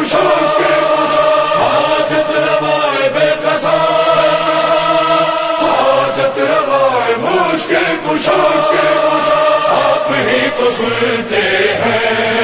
کشا حاجت روائے بے قصا حاجت روائے مشکل کشا آپ ہی تو سنتے ہیں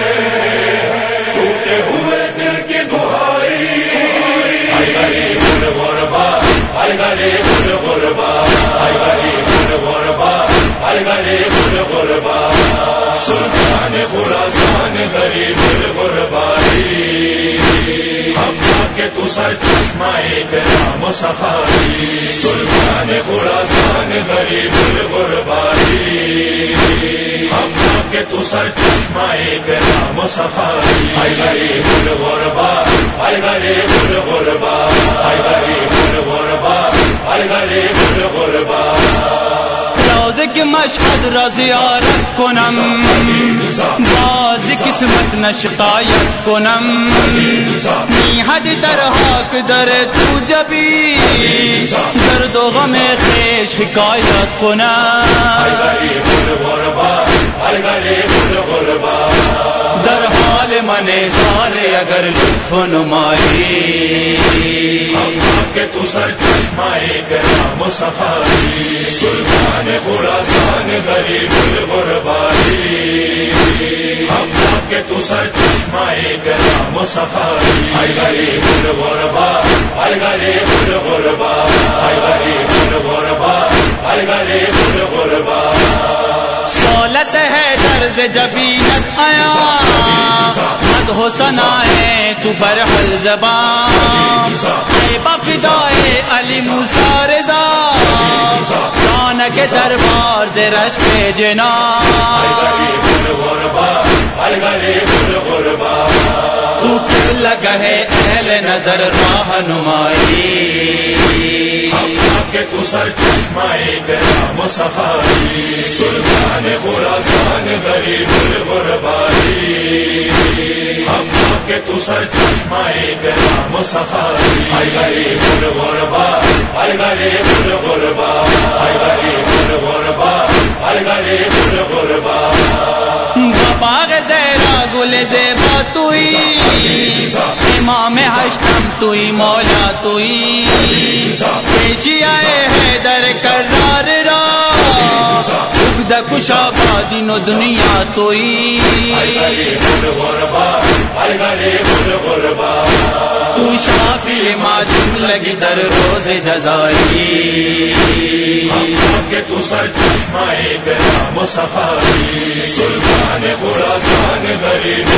ٹوٹے ہوئے دل کی دعائی اے غریب الغربا اے غریب الغربا اے غریب الغربا اے غریب الغربا سلطان خراسان غریب الغربائی ہم کے تو سر چشمائے کرام و سخائی سلطان خراسان غریب الغربائی ہم کے تو سر چشمائے کرام و سخائی اے غریب الغربا اے غریب الغربا اے غریب الغربا اے غریب الغربا روز کے مشہد را زیارت کنم باز قسمت نشقایت کنم میحد در حق در تو جبی درد و غم خیش حکایت کنم اے غریب الغربا اے غریب الغربا در حال من سارے اگر لطف نمائی ہم کے تو سر چشمائے کرام و سخائی سلطان خراسان غریب الغربائی ہم کے تو سر چشمائے کرام و سخائی اے غریب الغربا اے غریب الغربا اے غریب الغربا اے غریب الغربا سولت ہے درز جبینت آیا مد ہو سنائے تو برحل زبان اے بفدائے علی موسیٰ رضا جانک دربار ز رشک جنان اے غریب الغربا اے غریب الغربا تو کر لگا ہے اہل نظر راہ نمائی ہم کے تو سر چشمائے کرام و سخائی سلطان خراسان غریب الغربائی ہم کے تو سر چشمائے کرام و سخائی اے غریب الغربا اے غریب الغربا اے غریب الغربا اے غریب الغربا باغ زیرا گل زیبا توئی امام ہشتم توئی مولا توئی پیشیاء حیدر کرار را اگدہ کشا بادین و دنیا توئی اے غریب الغربا اے غریب الغربا تو شافی ماجم لگی در روز جزائی ہم کے تو سر چشمائے کرام و سخائی سلطان خراسان غریب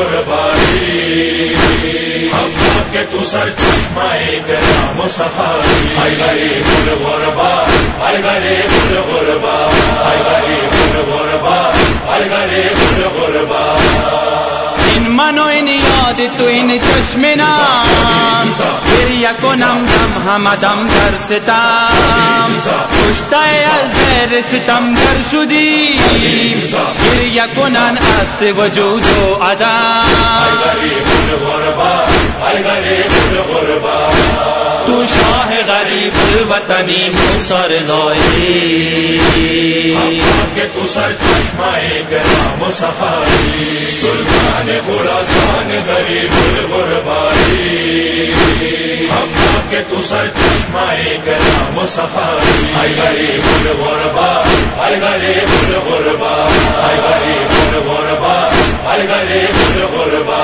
الغربائی ہم کے تو سر چشمائے کرام و سخائی اے غریب الغربا اے غریب الغربا اے غریب الغربا اے غریب الغربا ان منو ان یاد تو ان چشم نام پھر یکنم دم همدم در ستم کشته از زیر ستم در شدی پھر یکنن است وجود و عدم اے غریب الغربا اے غریب الغربا تو شاہ غریب الوطنی موسیٰ رضائی ہم کے تو سر چشمائے کرام و سخائی سلطان خراسان غریب الغربائی ہم کے تو سر چشمائے کرام و سخائی اے غریب الغربا اے غریب الغربا اے غریب الغربا اے غریب الغربا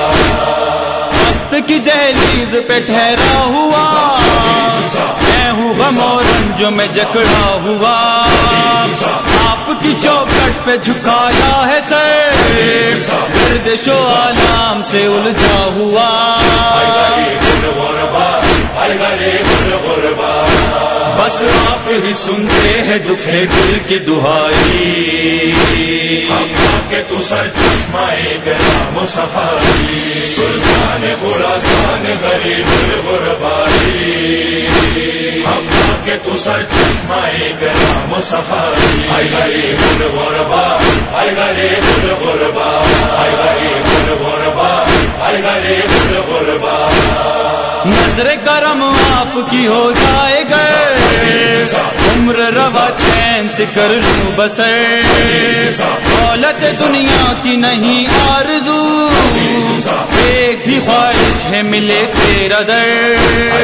وقت کی دہلیز پہ ٹھہرا ہوا میں ہوں غم و رنج میں جکڑا ہوا آپ کی چوکٹ پہ جھکایا ہے سر گردش و آلام سے الجھا ہوا اے غریب الغربا اے غریب الغربا بس آپ ہی سنتے ہیں دکھے دل کی دہائی ہم کے تو سر چشمائے کرام و سخائی سلطان خراسان غریب الغربائی ہم کے تو سر چشمائے کرام و سخائی اے غریب الغربا اے غریب الغربا اے غریب الغربا اے غریب الغربا نظر کرم آپ کی ہو جائے گا، عمر روا چین سے کر لوں بسر، دولت دنیا کی نہیں آرزو، ایک ہی خواہش ہے ملے تیرا در،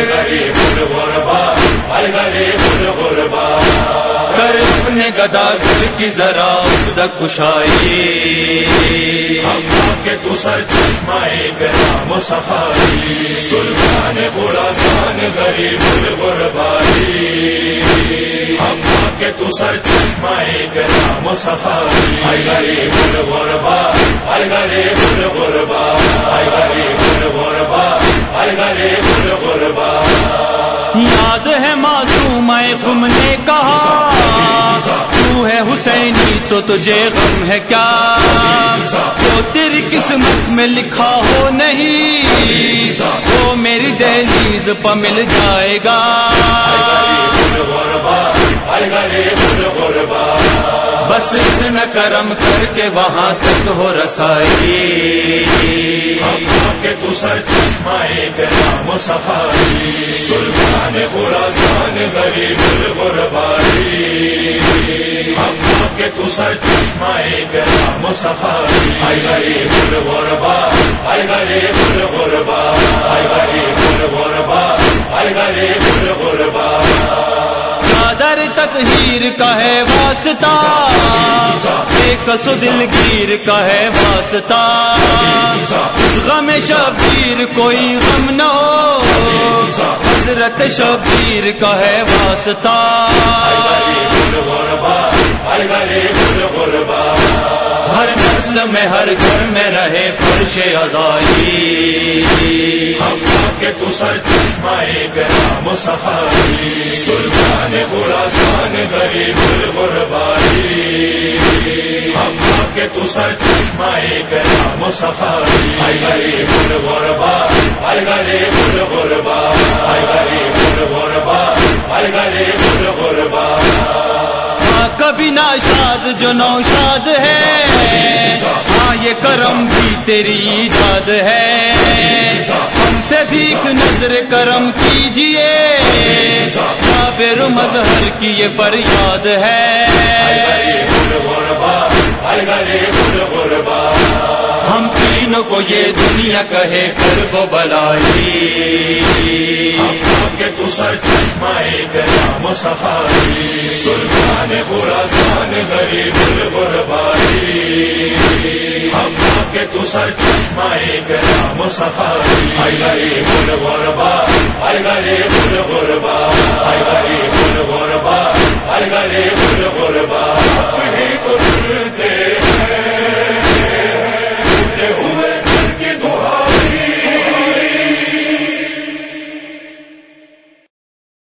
کر اپنے گدا گھر کی ذرا کشائی، کہ تو سر چشمائے کرام و سخائی، سلطان خراسان غریب الغربائی، ہم کہ تو سر چشمائے کرام و سخائی، اے غریب الغربا، اے غریب الغربا، اے غریب الغربا، اے غریب الغربا۔ یاد ہے معصوم خم نے کہا تو ہے حسینی تو تجھے غم ہے کیا، جو تیری قسمت میں لکھا ہو نہیں وہ میری دہلیز پہ مل جائے گا، بس اتنا کرم کر کے وہاں تک ہو رسائی، کہ تو سر چشمائے کرام و سخائی، سلطان خراسان غریب الغربائی، کہ تو سر چشمائے کرام و سخائی، اے غریب الغربا، اے غریب الغربا، اے غریب الغربا، اے غریب الغربا۔ چادر تطہیر کا ہے واسطہ، ایک سو دلگیر کا ہے واسطہ، اس غم شبیر کوئی غم نہ ہو، حضرت شبیر کا ہے واسطہ، ہر نسل میں ہر گھر میں رہے فرش عزائی، کہ تو سر چشمائے کرام و سخائی، سلطان خراسان غریب الغربائی، کہ تو سر چشمائے کرام و سخائی، اے غریب الغربا، اے غریب الغربا، اے غریب الغربا، اے غریب الغربا۔ کبھی ناشاد جو نوشاد ہے، ہاں یہ کرم بھی تیری ایجاد ہے، ہم پہ بھی ایک نظر کرم کیجئے، جابر مظہر کی یہ فریاد ہے، ہم تینوں کو یہ دنیا کہے کرب و بلائی، کہ تو سر چشمائے کرام و سخائی، سلطان خراسان غریب الغربائی، کہ تو سر چشمائے کرام و سخائی، اے غریب الغربا، اے غریب الغربا، اے غریب الغربا، اے غریب الغربا۔